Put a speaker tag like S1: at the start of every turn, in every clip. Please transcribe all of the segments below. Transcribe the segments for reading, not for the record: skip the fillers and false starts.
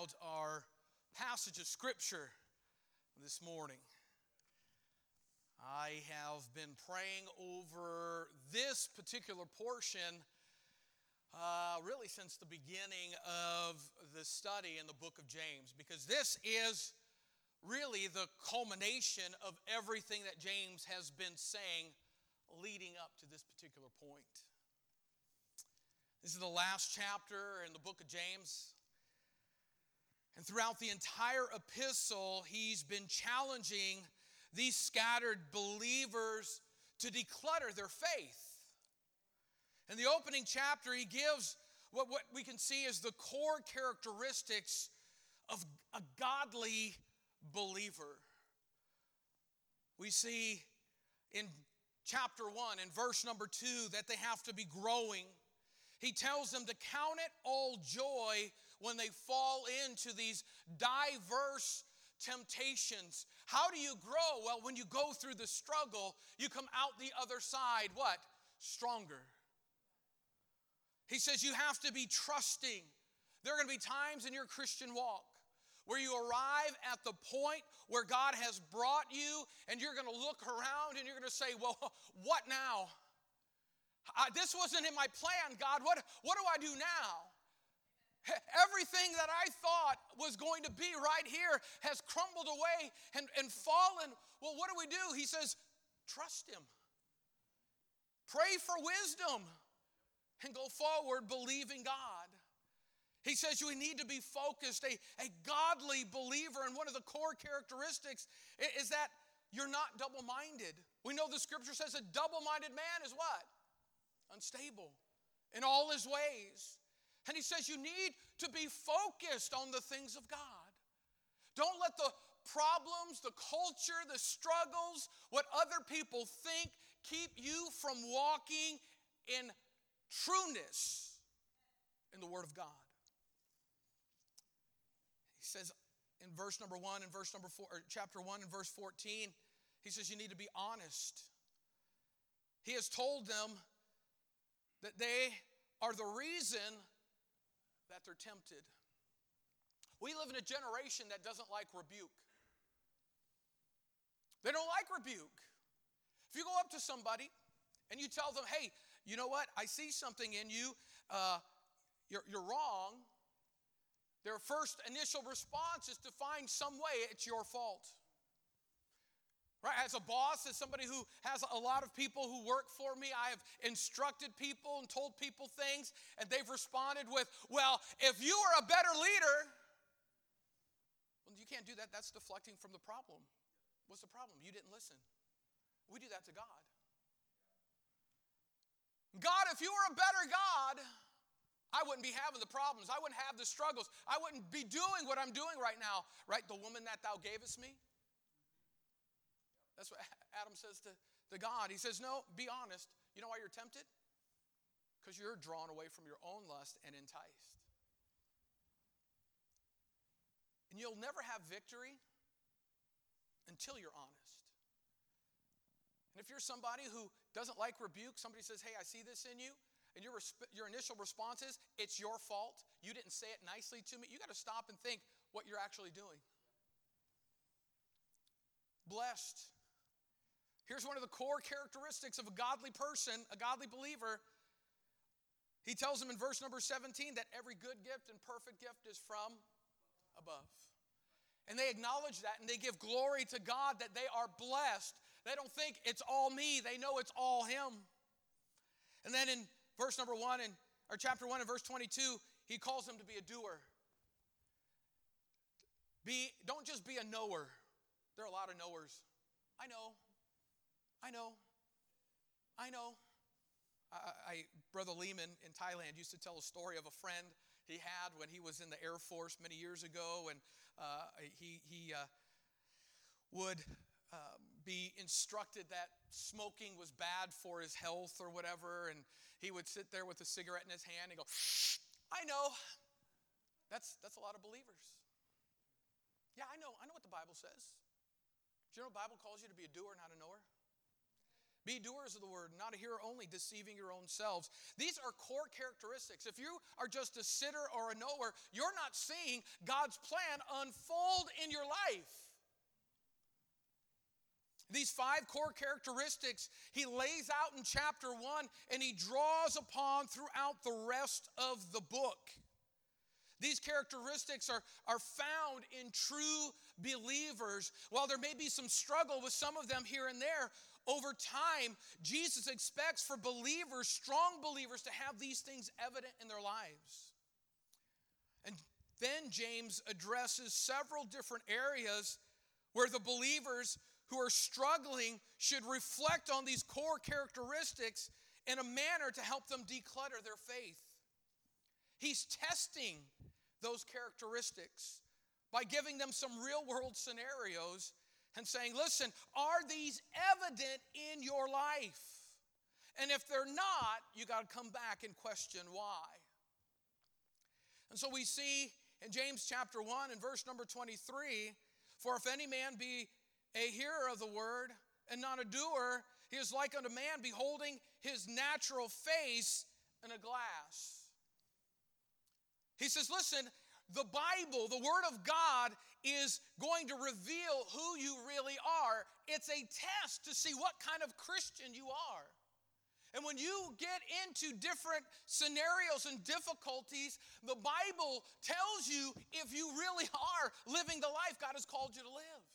S1: about our passage of Scripture this morning. I have been praying over this particular portion really since the beginning of the study in the book of James, because this is really the culmination of everything that James has been saying leading up to this particular point. This is the last chapter in the book of James. And throughout the entire epistle, he's been challenging these scattered believers to declutter their faith. In the opening chapter, he gives what we can see as the core characteristics of a godly believer. We see in chapter 1, in verse number 2, that they have to be growing. He tells them to count it all joy when they fall into these diverse temptations. How do you grow? Well, when you go through the struggle, you come out the other side, what? Stronger. He says you have to be trusting. There are going to be times in your Christian walk where you arrive at the point where God has brought you, and you're going to look around and you're going to say, well, what now? This wasn't in my plan, God. What do I do now? Everything that I thought was going to be right here has crumbled away and fallen. Well, what do? He says, trust Him. Pray for wisdom and go forward believing God. He says you need to be focused, a godly believer. And one of the core characteristics is that you're not double-minded. We know the scripture says a double-minded man is what? Unstable in all his ways. And he says you need to be focused on the things of God. Don't let the problems, the culture, the struggles, what other people think keep you from walking in trueness in the Word of God. He says in verse number 1 and verse number 4, or chapter 1 and verse 14, he says you need to be honest. He has told them that they are the reason that they're tempted. We live in a generation that doesn't like rebuke. They don't like rebuke. If you go up to somebody and you tell them, hey, you know what? I see something in you. You're wrong. Their first initial response is to find some way it's your fault. Right? As a boss, as somebody who has a lot of people who work for me, I have instructed people and told people things, and they've responded with, well, if you were a better leader, well, you can't do that. That's deflecting from the problem. What's the problem? You didn't listen. We do that to God. God, if you were a better God, I wouldn't be having the problems. I wouldn't have the struggles. I wouldn't be doing what I'm doing right now. Right? The woman that thou gavest me. That's what Adam says to God. He says, no, be honest. You know why you're tempted? Because you're drawn away from your own lust and enticed. And you'll never have victory until you're honest. And if you're somebody who doesn't like rebuke, somebody says, hey, I see this in you, and your initial response is, it's your fault. You didn't say it nicely to me. You got to stop and think what you're actually doing. Blessed. Here's one of the core characteristics of a godly person, a godly believer. He tells them in verse number 17 that every good gift and perfect gift is from above. And they acknowledge that, and they give glory to God that they are blessed. They don't think it's all me. They know it's all Him. And then in verse number 1, or chapter 1 and verse 22, he calls them to be a doer. Don't just be a knower. There are a lot of knowers. I know. Brother Lehman in Thailand used to tell a story of a friend he had when he was in the Air Force many years ago, and he would be instructed that smoking was bad for his health or whatever, and he would sit there with a cigarette in his hand and go, I know. That's a lot of believers. Yeah, I know what the Bible says. Do you know the Bible calls you to be a doer, not a knower? Be doers of the word, not a hearer only, deceiving your own selves. These are core characteristics. If you are just a sitter or a knower, you're not seeing God's plan unfold in your life. These 5 core characteristics he lays out in chapter 1 and he draws upon throughout the rest of the book. These characteristics are found in true believers. While there may be some struggle with some of them here and there, over time, Jesus expects for believers, strong believers, to have these things evident in their lives. And then James addresses several different areas where the believers who are struggling should reflect on these core characteristics in a manner to help them declutter their faith. He's testing those characteristics by giving them some real-world scenarios and saying, listen, are these evident in your life? And if they're not, you got to come back and question why. And so we see in James chapter 1 and verse number 23, for if any man be a hearer of the word and not a doer, he is like unto man beholding his natural face in a glass. He says, listen, the Bible, the Word of God, is going to reveal who you really are. It's a test to see what kind of Christian you are. And when you get into different scenarios and difficulties, the Bible tells you if you really are living the life God has called you to live.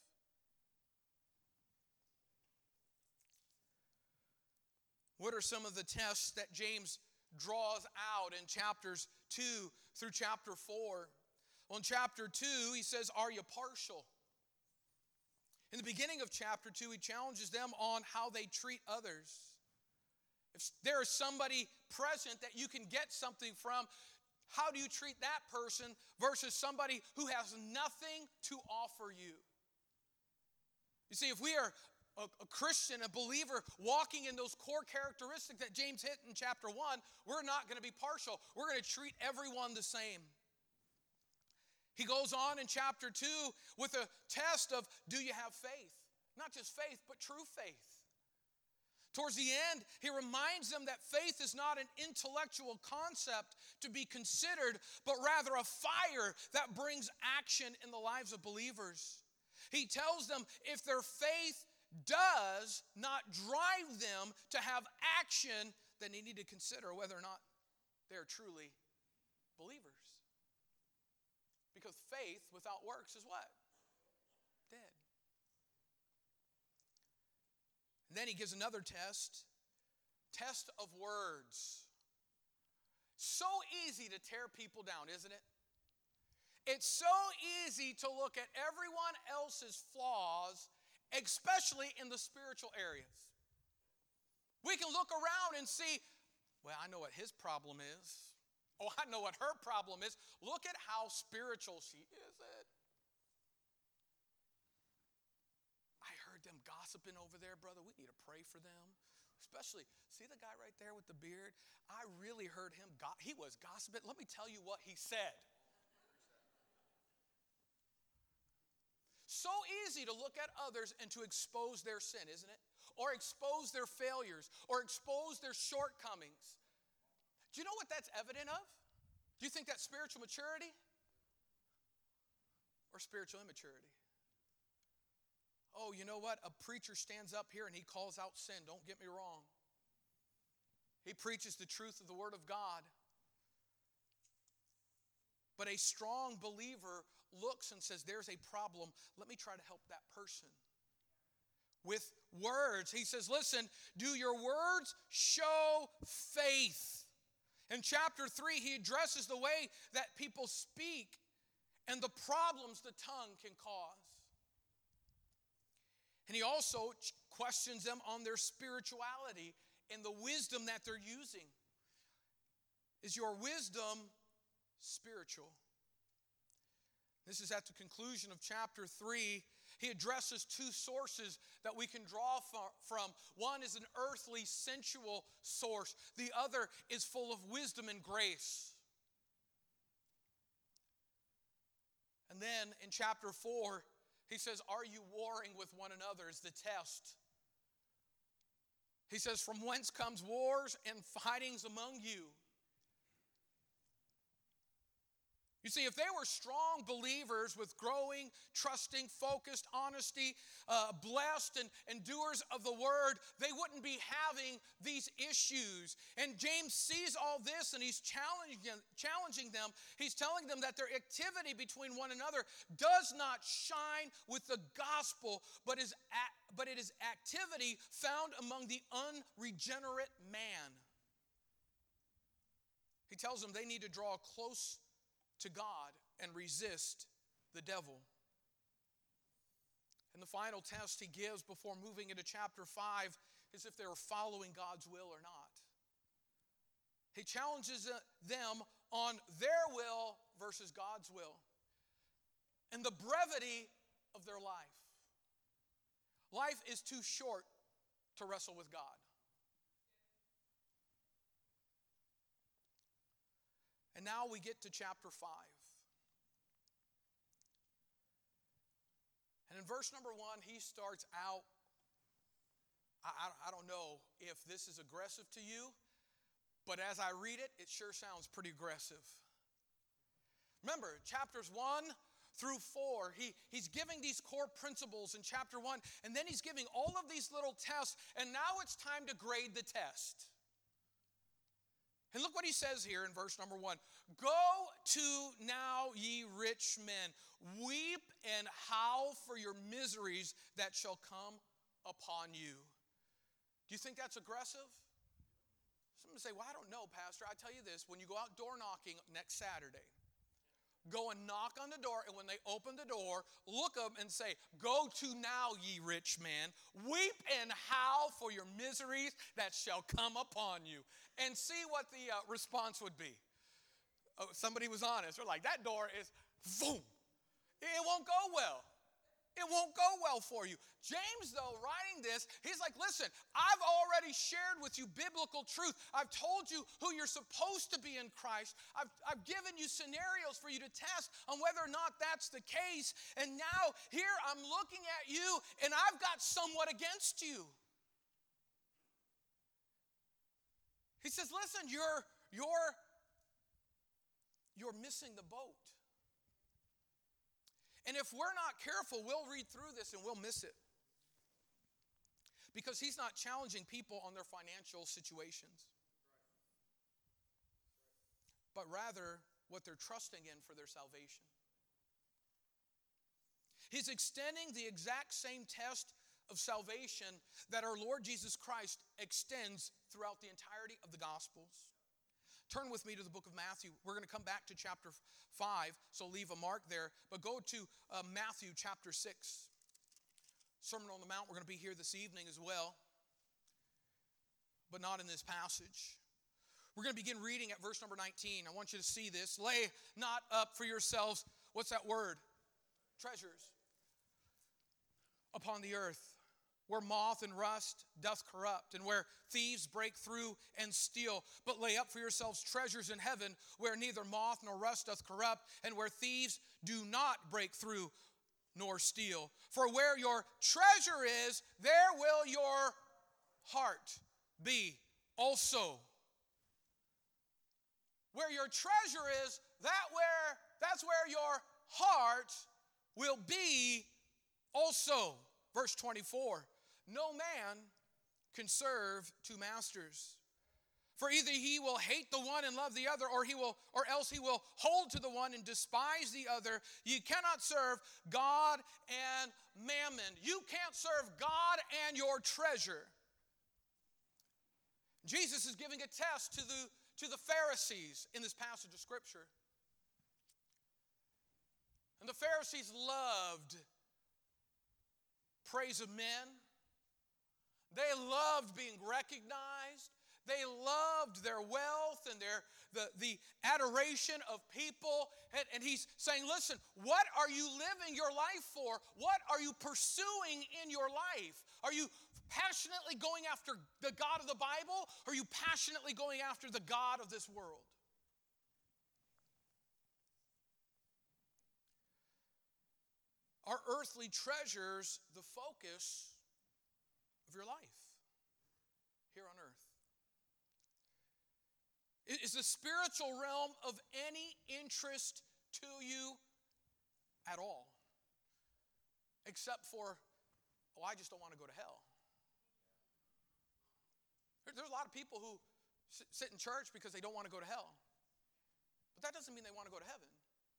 S1: What are some of the tests that James draws out in chapters 2 through chapter 4? Well, in chapter 2, he says, are you partial? In the beginning of chapter 2, he challenges them on how they treat others. If there is somebody present that you can get something from, how do you treat that person versus somebody who has nothing to offer you? You see, if we are a Christian, a believer, walking in those core characteristics that James hit in chapter 1, we're not going to be partial. We're going to treat everyone the same. He goes on in chapter 2 with a test of, do you have faith? Not just faith, but true faith. Towards the end, he reminds them that faith is not an intellectual concept to be considered, but rather a fire that brings action in the lives of believers. He tells them if their faith does not drive them to have action, then they need to consider whether or not they are truly believers. Because faith without works is what? Dead. And then he gives another test of words. So easy to tear people down, isn't it? It's so easy to look at everyone else's flaws, especially in the spiritual areas. We can look around and see, well, I know what his problem is. Oh, I know what her problem is. Look at how spiritual she is. I heard them gossiping over there, brother. We need to pray for them. Especially, see the guy right there with the beard? I really heard him. He was gossiping. Let me tell you what he said. So easy to look at others and to expose their sin, isn't it? Or expose their failures, or expose their shortcomings. Do you know what that's evident of? Do you think that's spiritual maturity or spiritual immaturity? Oh, you know what? A preacher stands up here and he calls out sin. Don't get me wrong. He preaches the truth of the Word of God. But a strong believer looks and says, there's a problem. Let me try to help that person. With words, he says, listen, do your words show faith? In chapter 3, he addresses the way that people speak and the problems the tongue can cause. And he also questions them on their spirituality and the wisdom that they're using. Is your wisdom spiritual? This is at the conclusion of chapter 3. He addresses 2 sources that we can draw from. One is an earthly, sensual source. The other is full of wisdom and grace. And then in chapter 4, he says, are you warring with one another is the test. He says, from whence comes wars and fightings among you? You see, if they were strong believers with growing, trusting, focused, honesty, blessed, and doers of the word, they wouldn't be having these issues. And James sees all this and he's challenging them. He's telling them that their activity between one another does not shine with the gospel, but it is activity found among the unregenerate man. He tells them they need to draw close to God and resist the devil. And the final test he gives before moving into chapter 5 is if they were following God's will or not. He challenges them on their will versus God's will and the brevity of their life. Life is too short to wrestle with God. And now we get to chapter 5. And in verse number 1, he starts out, I don't know if this is aggressive to you, but as I read it, it sure sounds pretty aggressive. Remember, chapters 1 through 4, he's giving these core principles in chapter 1, and then he's giving all of these little tests, and now it's time to grade the test. And look what he says here in verse number 1. Go to now, ye rich men, weep and howl for your miseries that shall come upon you. Do you think that's aggressive? Some say, well, I don't know, Pastor. I tell you this, when you go out door knocking next Saturday, go and knock on the door, and when they open the door, look up and say, go to now, ye rich man, weep and howl for your miseries that shall come upon you. And see what the response would be. Oh, somebody was honest. They're like, that door is, boom. It won't go well. It won't go well for you. James, though, writing this, he's like, listen, I've already shared with you biblical truth. I've told you who you're supposed to be in Christ. I've given you scenarios for you to test on whether or not that's the case. And now, here I'm looking at you, and I've got somewhat against you. He says, listen, you're missing the boat. And if we're not careful, we'll read through this and we'll miss it. Because he's not challenging people on their financial situations, but rather what they're trusting in for their salvation. He's extending the exact same test of salvation that our Lord Jesus Christ extends throughout the entirety of the Gospels. Turn with me to the book of Matthew. We're going to come back to chapter 5, so leave a mark there. But go to Matthew chapter 6. Sermon on the Mount, we're going to be here this evening as well, but not in this passage. We're going to begin reading at verse number 19. I want you to see this. Lay not up for yourselves, what's that word? Treasures upon the earth, where moth and rust doth corrupt, and where thieves break through and steal. But lay up for yourselves treasures in heaven, where neither moth nor rust doth corrupt, and where thieves do not break through nor steal. For where your treasure is, there will your heart be also. Where your treasure is, that's where your heart will be also. Verse 24. No man can serve two masters. For either he will hate the one and love the other, or else he will hold to the one and despise the other. You cannot serve God and mammon. You can't serve God and your treasure. Jesus is giving a test to the Pharisees in this passage of Scripture. And the Pharisees loved praise of men. They loved being recognized. They loved their wealth and the adoration of people. And he's saying, listen, what are you living your life for? What are you pursuing in your life? Are you passionately going after the God of the Bible? Or are you passionately going after the God of this world? Are earthly treasures the focus of your life? here on earth? Is the spiritual realm of any interest to you at all? Except for, I just don't want to go to hell. There's a lot of people who sit in church because they don't want to go to hell. But that doesn't mean they want to go to heaven.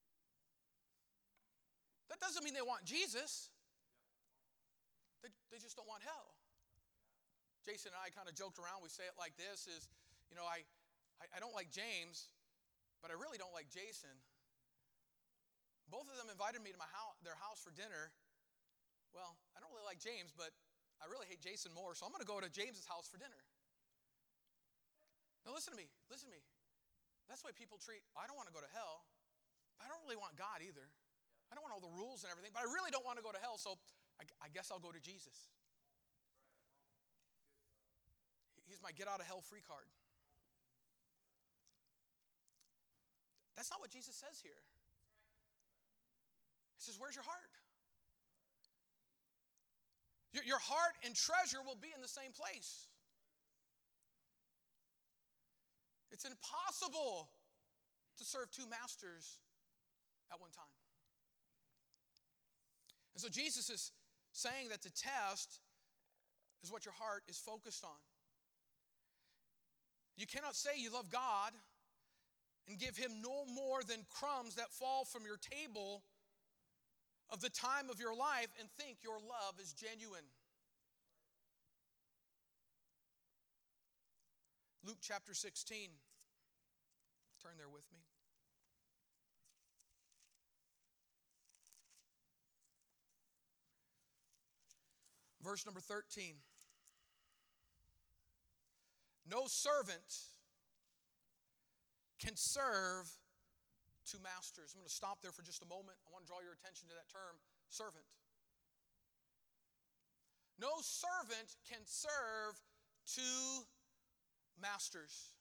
S1: That doesn't mean they want Jesus. They just don't want hell. Jason and I kind of joked around. We say it like this is, I don't like James, but I really don't like Jason. Both of them invited me to their house for dinner. Well, I don't really like James, but I really hate Jason more, so I'm going to go to James's house for dinner. Now listen to me. That's the way people treat, I don't want to go to hell, but I don't really want God either. I don't want all the rules and everything, but I really don't want to go to hell, so I guess I'll go to Jesus. He's my get out of hell free card. That's not what Jesus says here. He says, where's your heart? Your heart and treasure will be in the same place. It's impossible to serve two masters at one time. And so Jesus is saying that the test is what your heart is focused on. You cannot say you love God and give Him no more than crumbs that fall from your table of the time of your life and think your love is genuine. Luke chapter 16. Turn there with me. Verse number 13. No servant can serve two masters. I'm going to stop there for just a moment. I want to draw your attention to that term, servant. No servant can serve two masters.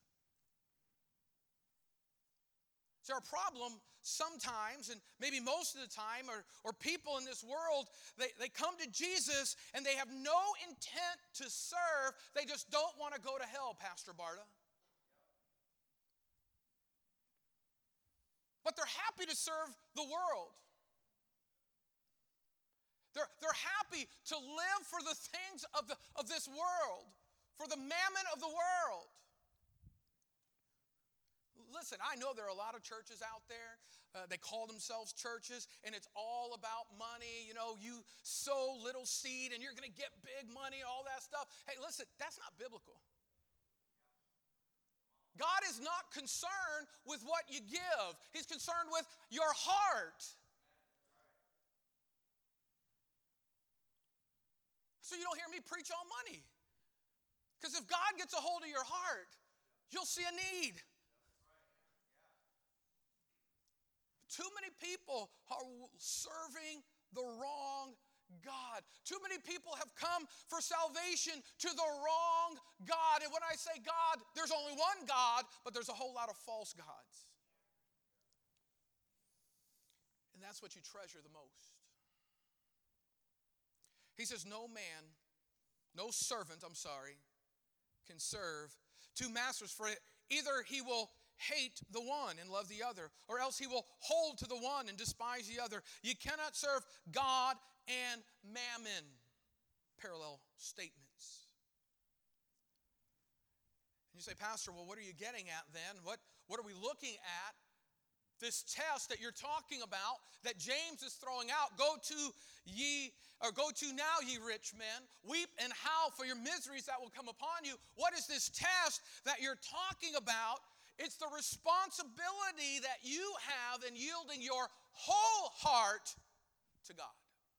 S1: See, our problem sometimes, and maybe most of the time, or people in this world, they come to Jesus and they have no intent to serve. They just don't want to go to hell, Pastor Barta. But they're happy to serve the world. They're happy to live for the things of this world, for the mammon of the world. Listen, I know there are a lot of churches out there. They call themselves churches, and it's all about money. You sow little seed, and you're going to get big money, all that stuff. Hey, listen, that's not biblical. God is not concerned with what you give. He's concerned with your heart. So you don't hear me preach on money. Because if God gets a hold of your heart, you'll see a need. Too many people are serving the wrong God. Too many people have come for salvation to the wrong God. And when I say God, there's only one God, but there's a whole lot of false gods. And that's what you treasure the most. He says, no servant, can serve two masters, for either he will hate the one and love the other, or else he will hold to the one and despise the other. You cannot serve God and mammon. Parallel statements. And you say, Pastor, well, what are you getting at then? What are we looking at? This test that you're talking about, that James is throwing out, go to now, ye rich men, weep and howl for your miseries that will come upon you. What is this test that you're talking about? It's the responsibility that you have in yielding your whole heart to God.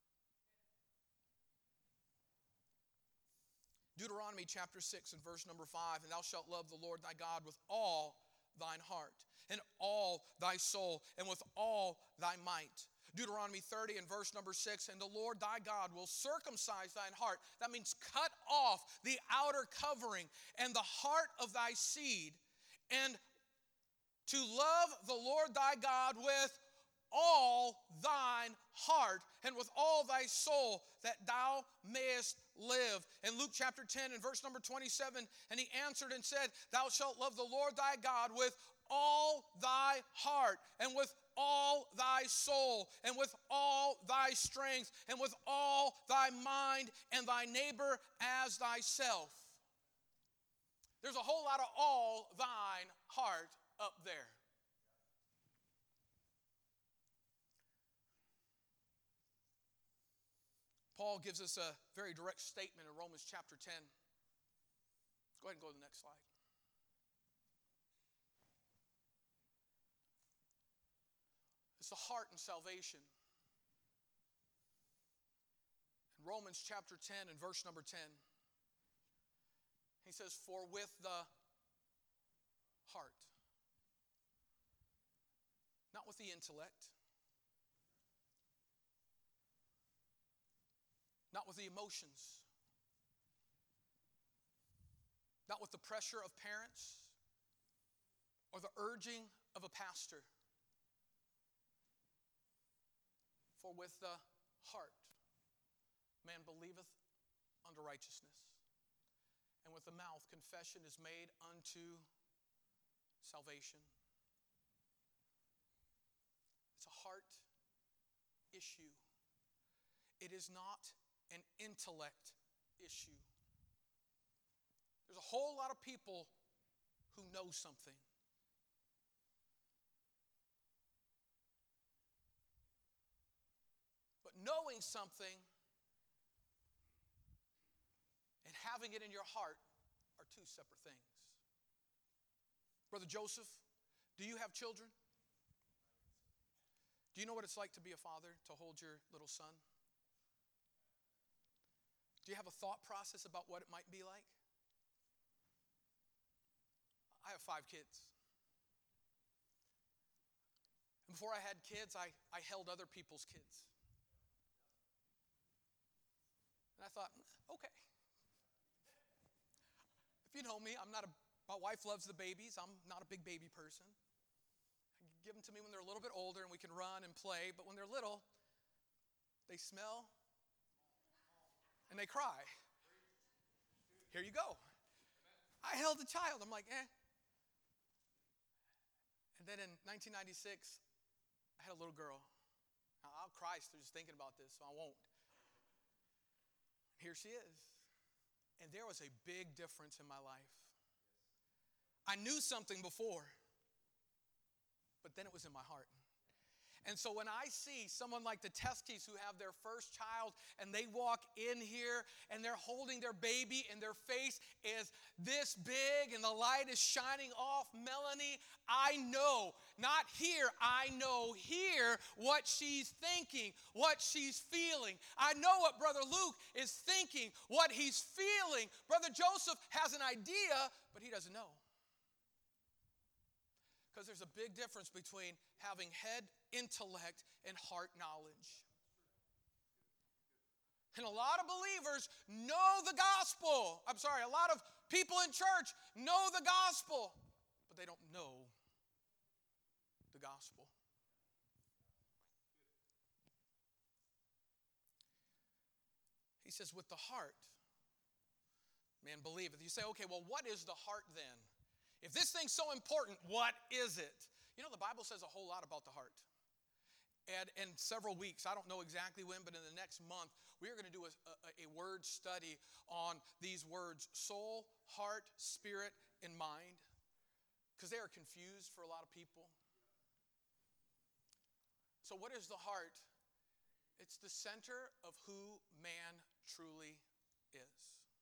S1: Deuteronomy chapter 6 and verse number 5, and thou shalt love the Lord thy God with all thine heart, and all thy soul, and with all thy might. Deuteronomy 30 and verse number 6, and the Lord thy God will circumcise thine heart. That means cut off the outer covering and the heart of thy seed, and to love the Lord thy God with all thine heart and with all thy soul, that thou mayest live. In Luke chapter 10 and verse number 27, and he answered and said, thou shalt love the Lord thy God with all thy heart and with all thy soul and with all thy strength and with all thy mind, and thy neighbor as thyself. There's a whole lot of all thine heart up there. Paul gives us a very direct statement in Romans chapter 10. Go ahead and go to the next slide. It's the heart and salvation. In Romans chapter 10 and verse number 10, he says, for with the heart, not with the intellect, not with the emotions, not with the pressure of parents or the urging of a pastor. For with the heart man believeth unto righteousness, and with the mouth confession is made unto salvation. It's a heart issue. It is not an intellect issue. There's a whole lot of people who know something. But knowing something and having it in your heart are two separate things. Brother Joseph, do you have children? Do you know what it's like to be a father, to hold your little son? Do you have a thought process about what it might be like? I have 5 kids. And before I had kids, I held other people's kids. And I thought, okay. If you know me, my wife loves the babies. I'm not a big baby person. I give them to me when they're a little bit older and we can run and play. But when they're little, they smell and they cry. Here you go. I held a child. I'm like, eh. And then in 1996, I had a little girl. Now, I'll cry just thinking about this, so I won't. Here she is. And there was a big difference in my life. I knew something before, but then it was in my heart. And so when I see someone like the Teskis who have their first child and they walk in here and they're holding their baby and their face is this big and the light is shining off Melanie, I know, not here, I know here what she's thinking, what she's feeling. I know what Brother Luke is thinking, what he's feeling. Brother Joseph has an idea, but he doesn't know. Because there's a big difference between having head intellect and heart knowledge. And a lot of believers know the gospel. A lot of people in church know the gospel, but they don't know the gospel. He says, with the heart, man believeth. You say, okay, well, what is the heart then? If this thing's so important, what is it? You know, the Bible says a whole lot about the heart. And in several weeks, I don't know exactly when, but in the next month, we are going to do a word study on these words, soul, heart, spirit, and mind. Because they are confused for a lot of people. So what is the heart? It's the center of who man truly is.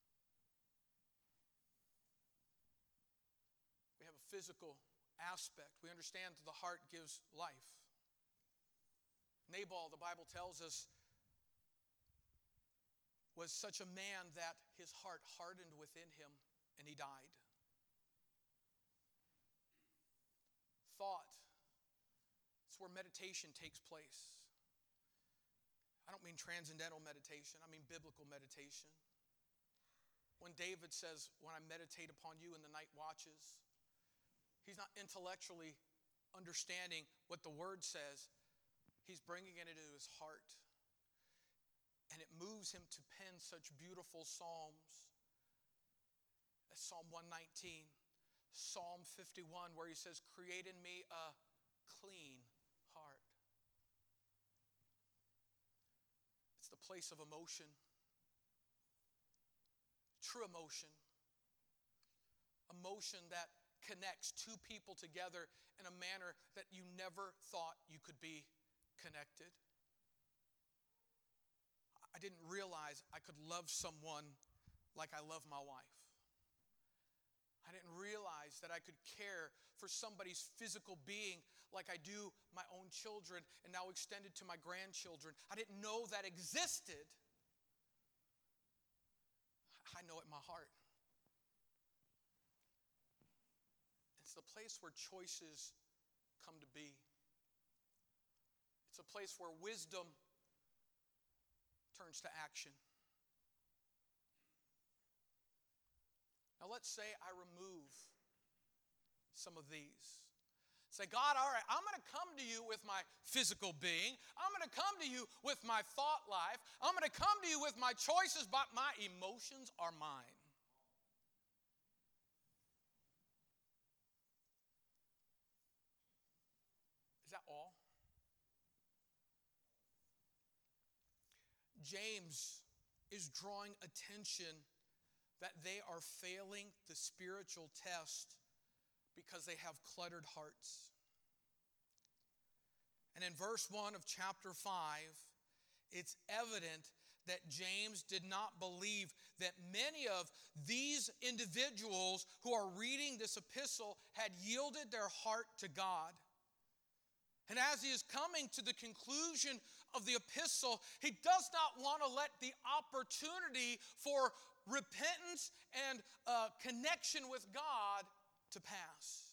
S1: We have a physical aspect. We understand that the heart gives life. Nabal, the Bible tells us, was such a man that his heart hardened within him and he died. Thought. It's where meditation takes place. I don't mean transcendental meditation. I mean biblical meditation. When David says, when I meditate upon you in the night watches, he's not intellectually understanding what the word says. He's bringing it into his heart. moves him to pen such beautiful psalms as Psalm 119, Psalm 51, where he says, "Create in me a clean heart." It's the place of emotion, true emotion, emotion that connects two people together in a manner that you never thought you could be connected. I didn't realize I could love someone like I love my wife. I didn't realize that I could care for somebody's physical being like I do my own children, and now extended to my grandchildren. I didn't know that existed. I know it in my heart. It's the place where choices come to be. It's a place where wisdom turns to action. Now let's say I remove some of these. Say, God, all right, I'm going to come to you with my physical being. I'm going to come to you with my thought life. I'm going to come to you with my choices, but my emotions are mine. Is that all? James is drawing attention that they are failing the spiritual test because they have cluttered hearts. And in verse 1 of chapter 5, it's evident that James did not believe that many of these individuals who are reading this epistle had yielded their heart to God. And as he is coming to the conclusion of the epistle, he does not want to let the opportunity for repentance and connection with God to pass.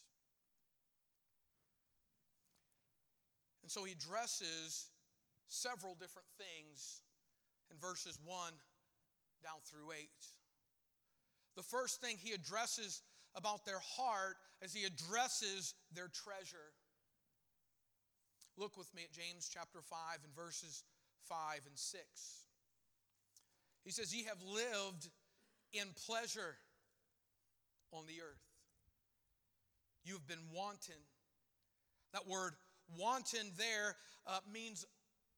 S1: And so he addresses several different things in verses 1 down through 8. The first thing he addresses about their heart is he addresses their treasure. Look with me at James chapter 5 and verses 5 and 6. He says, "Ye have lived in pleasure on the earth. You have been wanton." That word wanton there means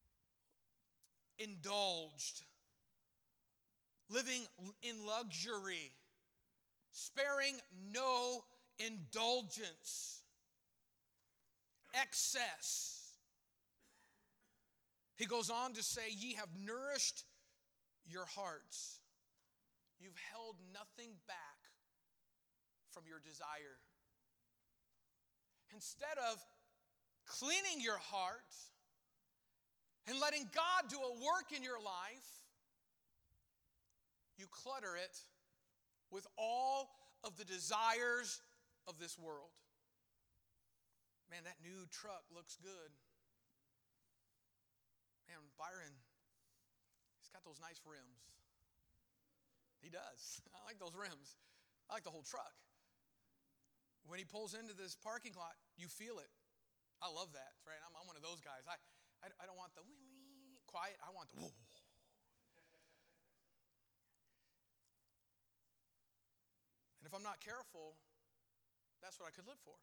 S1: indulged, living in luxury, sparing no indulgence, excess. He goes on to say, "Ye have nourished your hearts." You've held nothing back from your desire. Instead of cleaning your heart and letting God do a work in your life, you clutter it with all of the desires of this world. Man, that new truck looks good. Man, Byron, he's got those nice rims. He does. I like those rims. I like the whole truck. When he pulls into this parking lot, you feel it. I love that, right? I'm one of those guys. I don't want the wee quiet. I want the whoa. And if I'm not careful, that's what I could live for.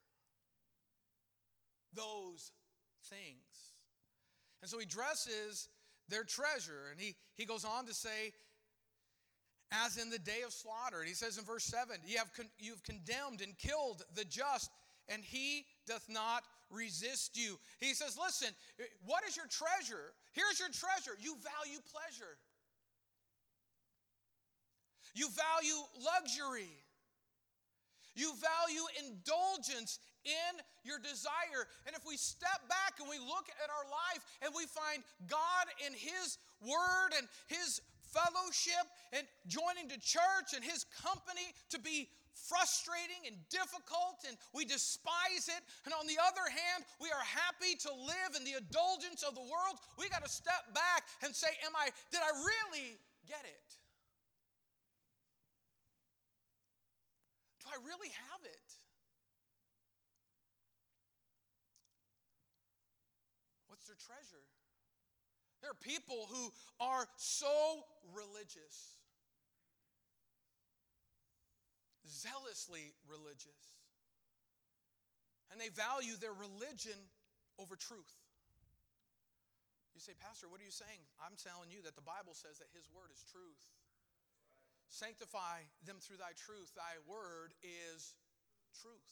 S1: Those things. And so he addresses their treasure. And he goes on to say, as in the day of slaughter. And he says in verse 7, you've condemned and killed the just, and he doth not resist you. He says, listen, what is your treasure? Here's your treasure. You value pleasure. You value luxury. You value indulgence in your desire. And if we step back and we look at our life and we find God in His Word and His fellowship and joining to church and His company to be frustrating and difficult, and we despise it, and on the other hand, we are happy to live in the indulgence of the world, we got to step back and say, did I really get it? Do I really have it? What's their treasure? There are people who are so religious, zealously religious, and they value their religion over truth. You say, Pastor, what are you saying? I'm telling you that the Bible says that His word is truth. Sanctify them through thy truth. Thy word is truth.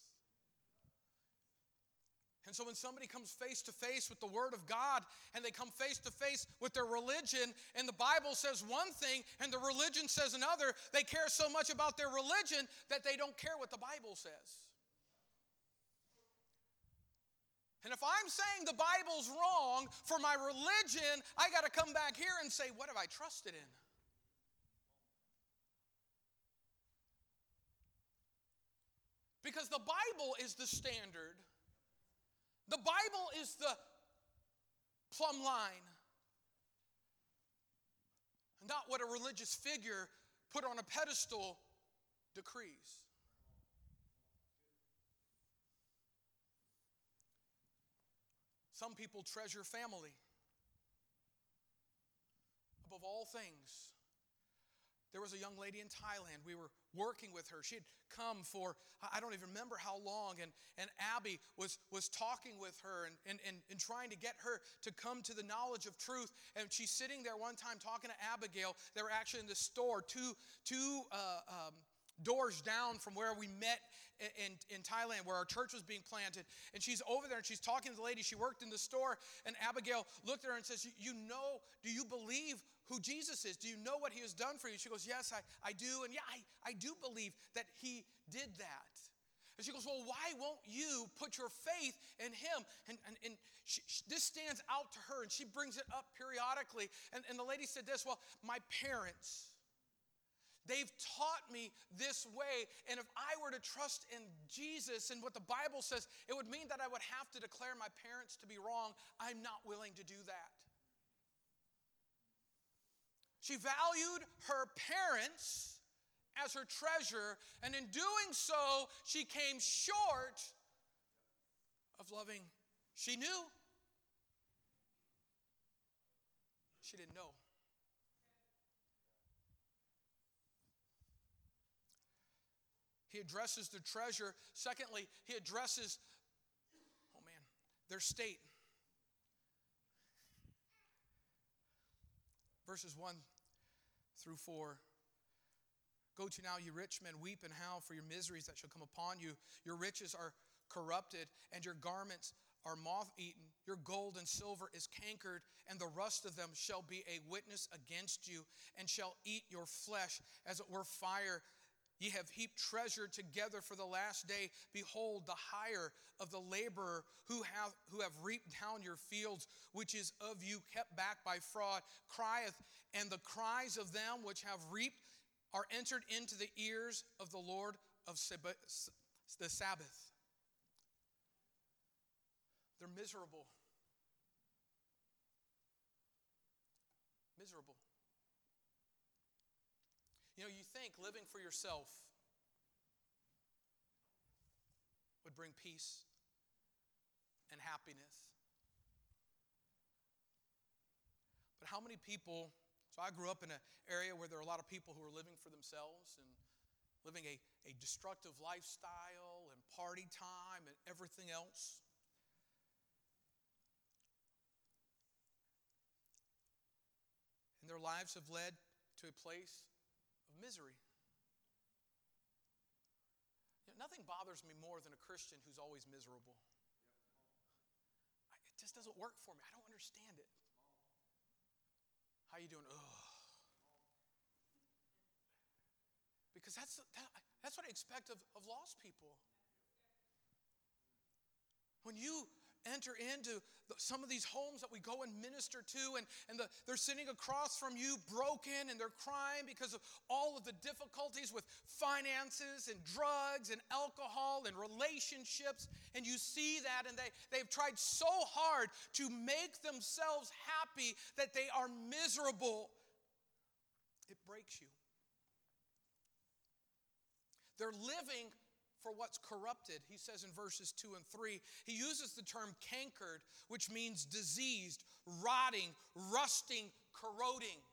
S1: And so when somebody comes face to face with the Word of God and they come face to face with their religion and the Bible says one thing and the religion says another, they care so much about their religion that they don't care what the Bible says. And if I'm saying the Bible's wrong for my religion, I got to come back here and say, what have I trusted in? Because the Bible is the standard. The Bible is the plumb line. Not what a religious figure put on a pedestal decrees. Some people treasure family above all things. There was a young lady in Thailand. We were working with her. She had come for, I don't even remember how long, and Abby was talking with her and trying to get her to come to the knowledge of truth. And she's sitting there one time talking to Abigail. They were actually in the store, two doors down from where we met in Thailand, where our church was being planted. And she's over there and she's talking to the lady. She worked in the store, and Abigail looked at her and says, do you believe who Jesus is? Do you know what He has done for you? She goes, yes, I do. And yeah, I do believe that He did that. And she goes, well, why won't you put your faith in Him? And this stands out to her, and she brings it up periodically. And the lady said this, well, my parents, they've taught me this way, and if I were to trust in Jesus and what the Bible says, it would mean that I would have to declare my parents to be wrong. I'm not willing to do that. She valued her parents as her treasure, and in doing so, she came short of loving. She knew. She didn't know. He addresses the treasure. Secondly, he addresses, their state. Verses 1 through 4. Go to now, you rich men, weep and howl for your miseries that shall come upon you. Your riches are corrupted, and your garments are moth-eaten. Your gold and silver is cankered, and the rust of them shall be a witness against you, and shall eat your flesh as it were fire. Ye have heaped treasure together for the last day. Behold, the hire of the laborer who have reaped down your fields, which is of you kept back by fraud, crieth, and the cries of them which have reaped are entered into the ears of the Lord of the Sabbath. They're miserable. Miserable. You think living for yourself would bring peace and happiness. But how many people, so I grew up in an area where there are a lot of people who are living for themselves and living a destructive lifestyle and party time and everything else. And their lives have led to a place of misery. Nothing bothers me more than a Christian who's always miserable. It just doesn't work for me. I don't understand it. How you doing? Ugh. Because that's what I expect of lost people. When you enter into some of these homes that we go and minister to, and they're sitting across from you broken, and they're crying because of all of the difficulties with finances and drugs and alcohol and relationships, and you see that, and they've tried so hard to make themselves happy that they are miserable. It breaks you. They're living for what's corrupted. He says in verses 2 and 3, he uses the term cankered, which means diseased, rotting, rusting, corroding.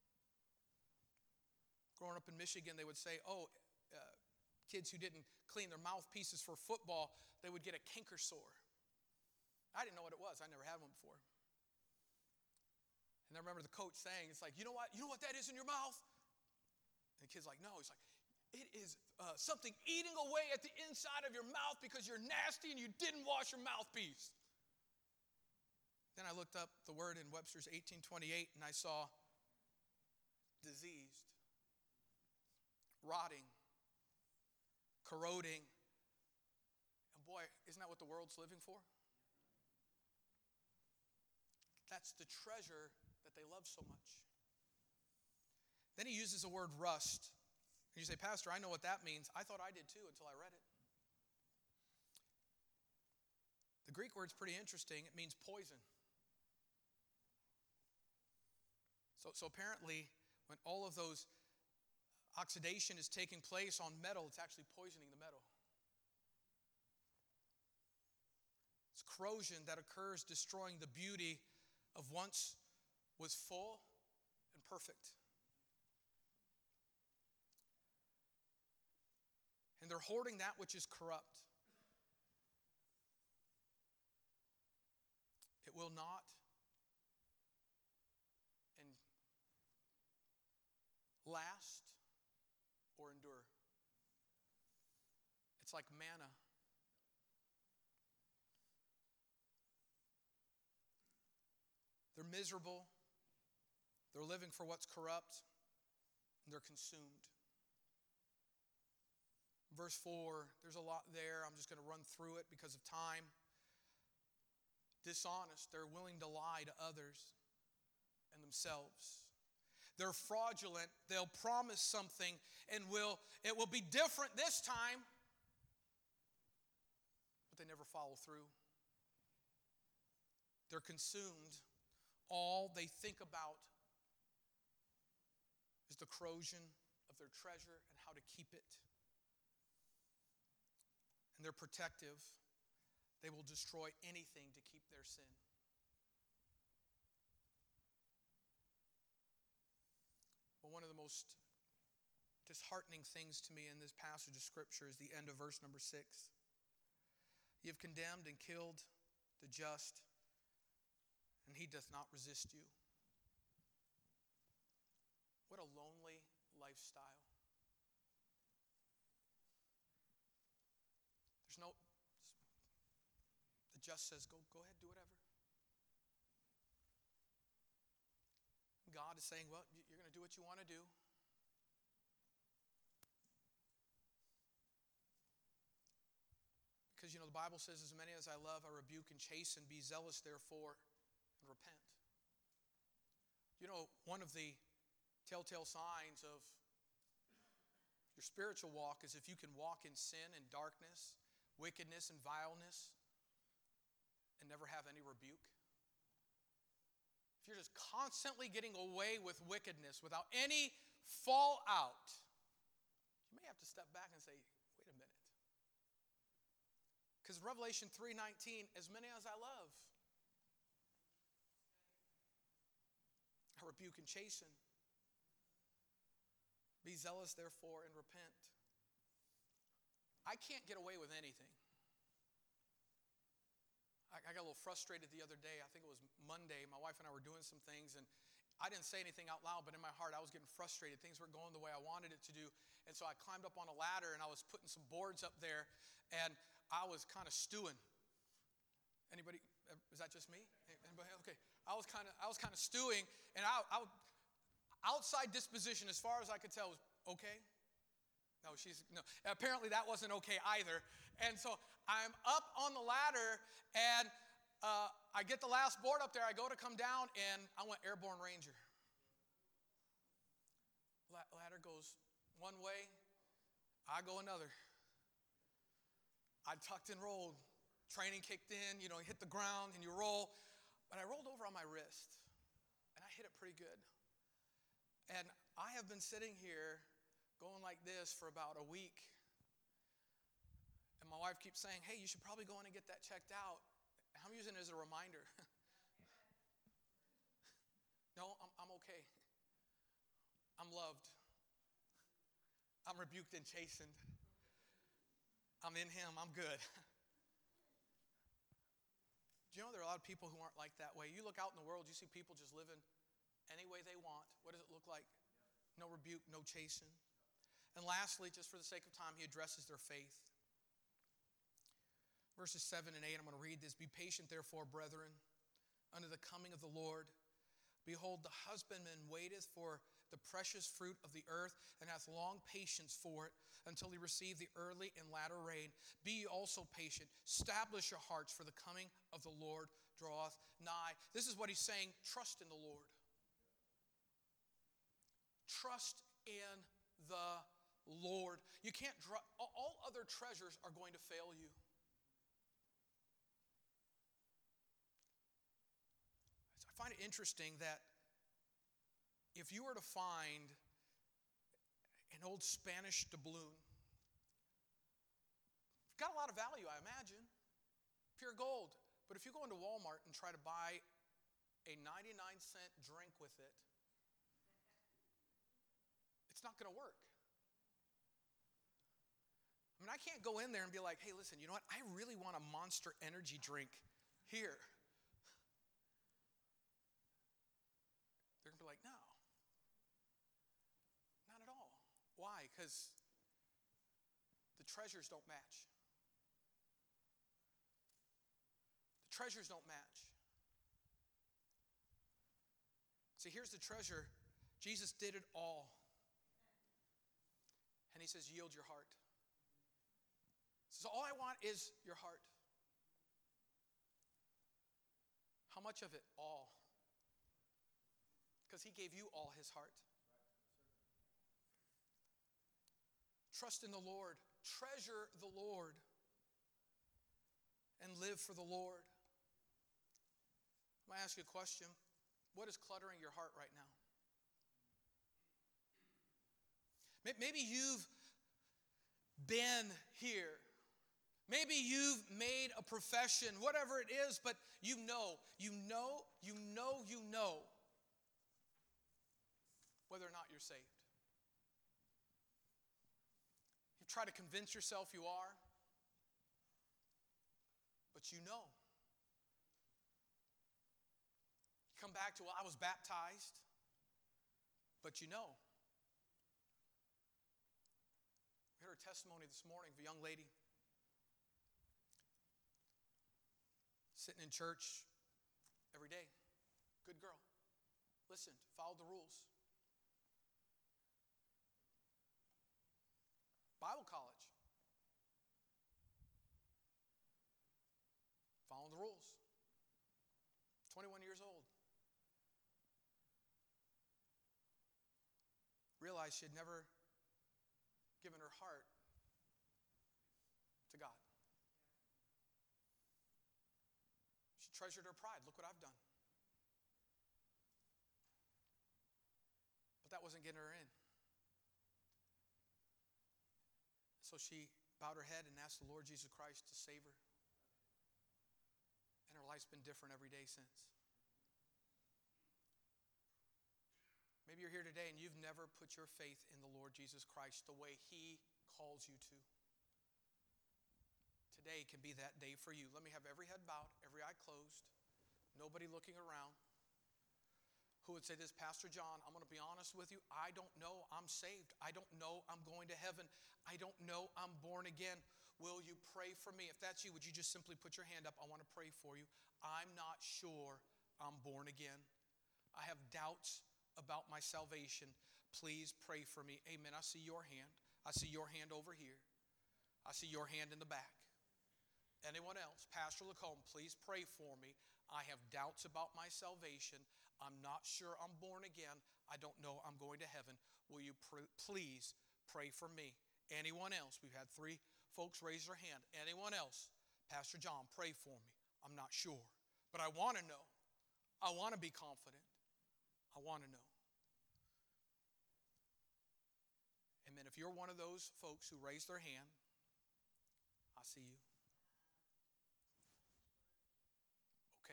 S1: Growing up in Michigan, they would say, kids who didn't clean their mouthpieces for football, they would get a canker sore. I didn't know what it was. I never had one before. And I remember the coach saying, it's like, you know what that is in your mouth? And the kid's like, no. He's like, it is something eating away at the inside of your mouth because you're nasty and you didn't wash your mouthpiece. Then I looked up the word in Webster's 1828 and I saw diseased, rotting, corroding. And boy, isn't that what the world's living for? That's the treasure that they love so much. Then he uses the word rust. And you say, Pastor, I know what that means. I thought I did too until I read it. The Greek word's pretty interesting. It means poison. So apparently, when all of those oxidation is taking place on metal, it's actually poisoning the metal. It's corrosion that occurs, destroying the beauty of once was full and perfect. And they're hoarding that which is corrupt. It will not last or endure. It's like manna. They're miserable. They're living for what's corrupt. And they're consumed. Verse 4, there's a lot there. I'm just going to run through it because of time. Dishonest. They're willing to lie to others and themselves. They're fraudulent. They'll promise something and it will be different this time, but they never follow through. They're consumed. All they think about is the corrosion of their treasure and how to keep it. And they're protective. They will destroy anything to keep their sin. Well, one of the most disheartening things to me in this passage of Scripture is the end of verse number 6. You have condemned and killed the just, and he doth not resist you. What a lonely lifestyle. The just says, go ahead, do whatever. God is saying, well, you're going to do what you want to do. Because, the Bible says, as many as I love, I rebuke and chasten. Be zealous, therefore, and repent. One of the telltale signs of your spiritual walk is if you can walk in sin and darkness, wickedness and vileness, and never have any rebuke. If you're just constantly getting away with wickedness without any fallout, you may have to step back and say, wait a minute. Because Revelation 3:19, as many as I love, I rebuke and chasten. Be zealous, therefore, and repent. I can't get away with anything. I got a little frustrated the other day. I think it was Monday. My wife and I were doing some things, and I didn't say anything out loud, but in my heart I was getting frustrated. Things weren't going the way I wanted it to do. And so I climbed up on a ladder, and I was putting some boards up there, and I was kind of stewing. Anybody? Is that just me? Anybody? Okay. I was kind of stewing, and I outside disposition, as far as I could tell, was okay. No. Apparently that wasn't okay either. And so I'm up on the ladder, and I get the last board up there. I go to come down, and I went Airborne Ranger. Ladder goes one way, I go another. I tucked and rolled. Training kicked in, hit the ground, and you roll. But I rolled over on my wrist, and I hit it pretty good. And I have been sitting here going like this for about a week. my wife keeps saying, hey, you should probably go in and get that checked out. I'm using it as a reminder. No, I'm okay. I'm loved. I'm rebuked and chastened. I'm in Him. I'm good. Do you know there are a lot of people who aren't like that way? You look out in the world, you see people just living any way they want. What does it look like? No rebuke, no chasten. And lastly, just for the sake of time, he addresses their faith. Verses 7 and 8, I'm going to read this. Be patient, therefore, brethren, unto the coming of the Lord. Behold, the husbandman waiteth for the precious fruit of the earth, and hath long patience for it, until he receive the early and latter rain. Be ye also patient. Establish your hearts, for the coming of the Lord draweth nigh. This is what he's saying. Trust in the Lord. Trust in the Lord. You can't all other treasures are going to fail you. I find it interesting that if you were to find an old Spanish doubloon, it's got a lot of value, I imagine. Pure gold. But if you go into Walmart and try to buy a 99-cent drink with it, it's not going to work. I mean, I can't go in there and be like, hey, listen, you know what? I really want a Monster Energy drink here. They're going to be like, no. Not at all. Why? Because the treasures don't match. The treasures don't match. See, here's the treasure. Jesus did it all. And he says, yield your heart. He says, all I want is your heart. How much of it? All. Because he gave you all his heart. Trust in the Lord. Treasure the Lord. And live for the Lord. I'm going to ask you a question. What is cluttering your heart right now? Maybe you've been here. Maybe you've made a profession, whatever it is, but you know whether or not you're saved. You try to convince yourself you are, but you know. You come back to, well, I was baptized, but you know. We heard a testimony this morning of a young lady sitting in church every day. Good girl. Listened, followed the rules. Bible college. Following the rules. 21 years old. Realized she had never given her heart to God. She treasured her pride. Look what I've done. But that wasn't getting her in. So she bowed her head and asked the Lord Jesus Christ to save her. And her life's been different every day since. Maybe you're here today and you've never put your faith in the Lord Jesus Christ the way He calls you to. Today can be that day for you. Let me have every head bowed, every eye closed, nobody looking around. Who would say this, Pastor John, I'm going to be honest with you. I don't know I'm saved. I don't know I'm going to heaven. I don't know I'm born again. Will you pray for me? If that's you, would you just simply put your hand up? I want to pray for you. I'm not sure I'm born again. I have doubts about my salvation. Please pray for me. Amen. I see your hand. I see your hand over here. I see your hand in the back. Anyone else? Pastor Lacombe, please pray for me. I have doubts about my salvation. I'm not sure I'm born again. I don't know I'm going to heaven. Will you please pray for me? Anyone else? We've had 3 folks raise their hand. Anyone else? Pastor John, pray for me. I'm not sure, but I want to know. I want to be confident. I want to know. Amen. If you're one of those folks who raised their hand, I see you. Okay.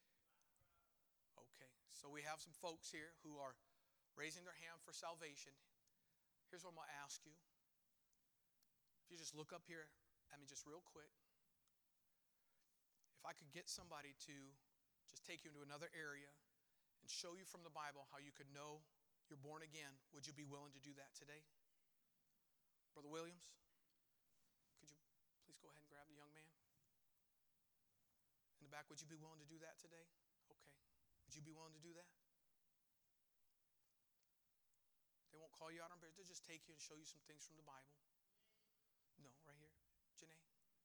S1: Okay. So we have some folks here who are raising their hand for salvation. Here's what I'm going to ask you. If you just look up here at me just real quick. If I could get somebody to just take you into another area and show you from the Bible how you could know you're born again, would you be willing to do that today? Brother Williams, could you please go ahead and grab the young man? In the back, would you be willing to do that today? Okay. Would you be willing to do that? They won't call you out on bridge. They'll just take you and show you some things from the Bible. No, right here. Janae.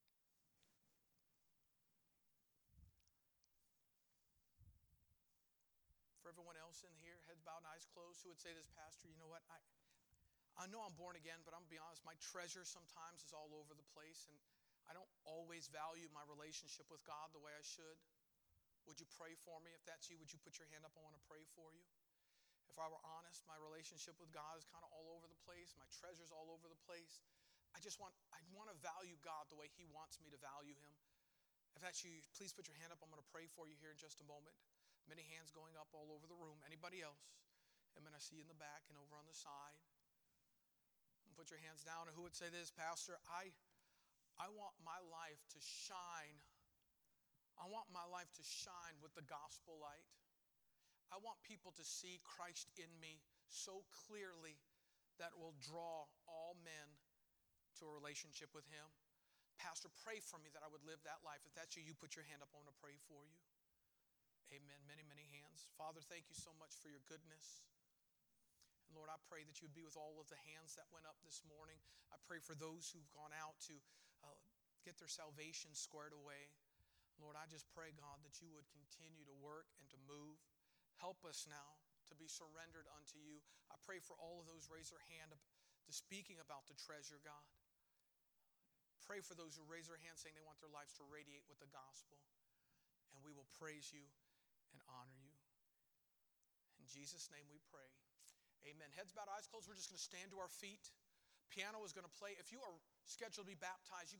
S1: For everyone else in here, heads bowed and eyes closed, who would say this, Pastor, you know what? I know I'm born again, but I'm going to be honest, my treasure sometimes is all over the place, and I don't always value my relationship with God the way I should. Would you pray for me? If that's you, would you put your hand up? I want to pray for you. If I were honest, my relationship with God is kind of all over the place. My treasure's all over the place. I want to value God the way He wants me to value Him. If that's you, please put your hand up. I'm going to pray for you here in just a moment. Many hands going up all over the room. Anybody else? Amen. I see you in the back and over on the side. Put your hands down. And who would say this, Pastor? I want my life to shine. I want my life to shine with the gospel light. I want people to see Christ in me so clearly that it will draw all men to a relationship with Him. Pastor, pray for me that I would live that life. If that's you, you put your hand up. I want to pray for you. Amen. Many, many hands. Father, thank you so much for your goodness. And Lord, I pray that you would be with all of the hands that went up this morning. I pray for those who've gone out to get their salvation squared away. Lord, I just pray, God, that you would continue to work and to move. Help us now to be surrendered unto you. I pray for all of those raise their hand to speaking about the treasure, God. Pray for those who raise their hand saying they want their lives to radiate with the gospel. And we will praise you and honor you. In Jesus' name we pray. Amen. Heads bowed, eyes closed. We're just going to stand to our feet. Piano is going to play. If you are scheduled to be baptized, you